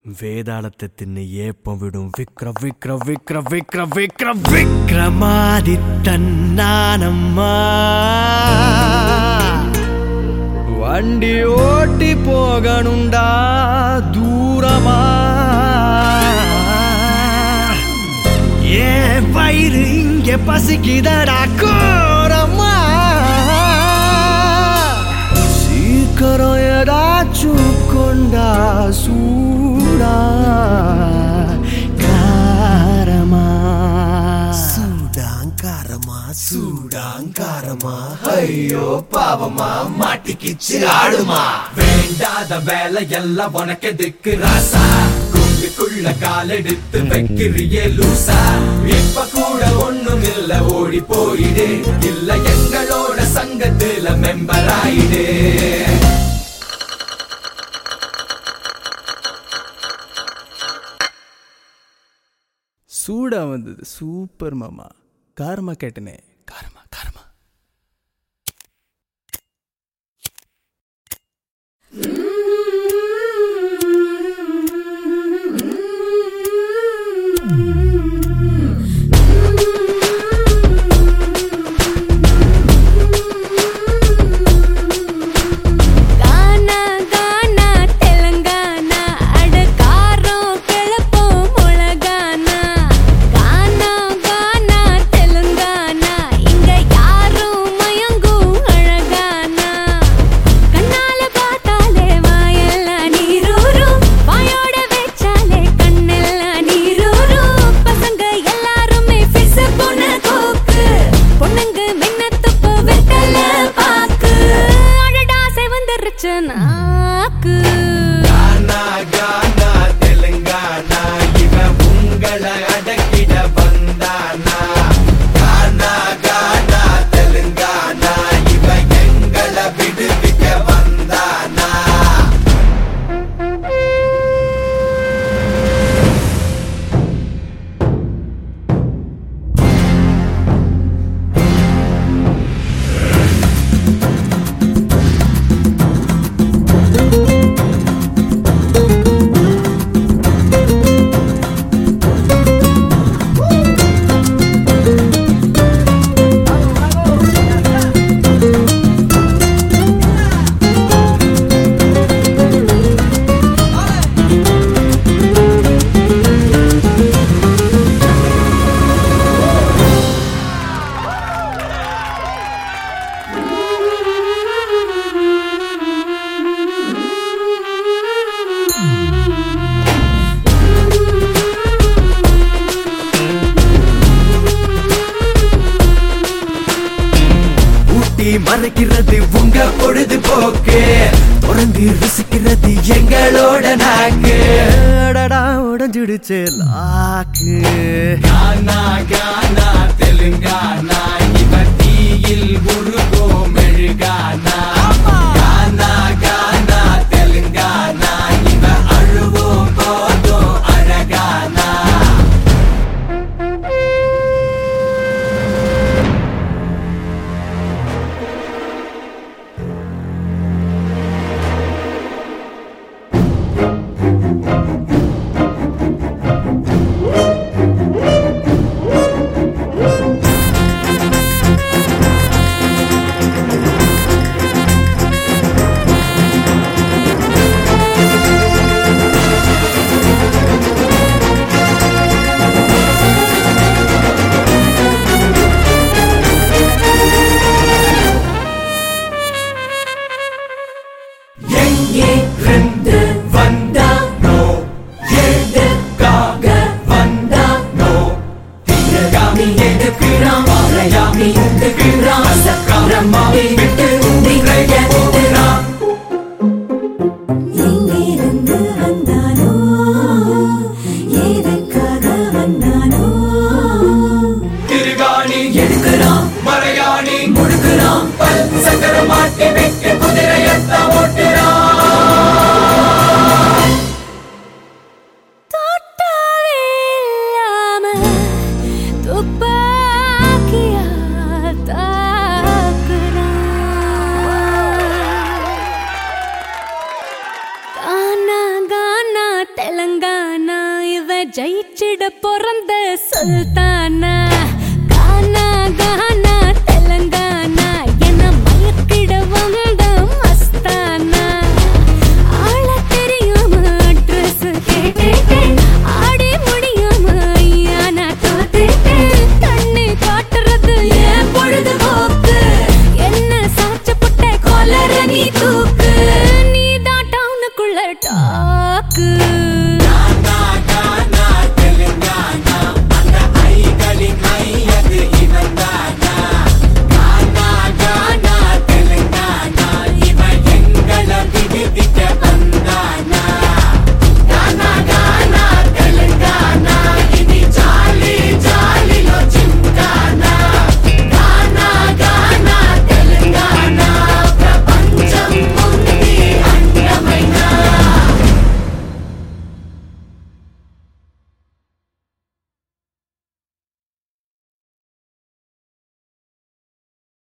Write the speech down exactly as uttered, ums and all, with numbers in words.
வேதாளத்தை தின்னு ஏப்பம் விடும் விக்ர விக்ர விக்ர விக்ர விக்ர விக்ரமாதித்தன் நானம்மா. வண்டி ஓட்டி போகணுண்டா தூரமா, ஏன் வயிறு இங்கே பசிக்குதடா கோரமா. சீக்கிரம் ஏதாச்சும் கொண்டா சூடா காரமா. சூடாங்காரமா சூடாங்காரமா, ஐயோ பாவமா மாட்டிக்கிச்சு ஆடுமா. வேண்டாத வேலை எல்லாம் உனக்கு எதுக்கு ராசா, குண்டுக்குள்ள கால் எடுத்து வைக்கிறியே லூசா. இப்ப கூட ஒண்ணும் இல்ல ஓடி போயிடு, இல்ல எங்களோட சங்கத்துல மெம்பர் ஆயிடு. சூடா வந்தது சூப்பர் மாமா. காரமா கேட்டனே, காரமா காரமா. மறைக்கிறது உங்க பொழுதுபோக்கு, தொடர்ந்து ருசிக்கிறது எங்களோட நாக்கு. உடஞ்சிடுச்சு லாக்கு. கானா கானா தெலுங்கானா, இவன் தீயில் உருகோ மெழுகானா. கானா கானா தெலுங்கானா, இவன் அழுவோம் போதும் அழகானா. தெலங்கானா இவ ஜெயிச்சிட பிறந்த சுல்தானா கானா கானா தெலங்கானா என மயக்கிட வந்த மஸ்தானா ஆள தெரியாம அட்ரஸ் கேட்டேன் ஆடி முடியாம ஐயானா தோத்துட்டேன் தண்ணி காட்டுறது ஏன் பொழுதுபோக்கு என்ன சாச்சப்பட்ட கொலர நீ தூக்கு நீ தான் டவுனுக்குள்ள டாக்கு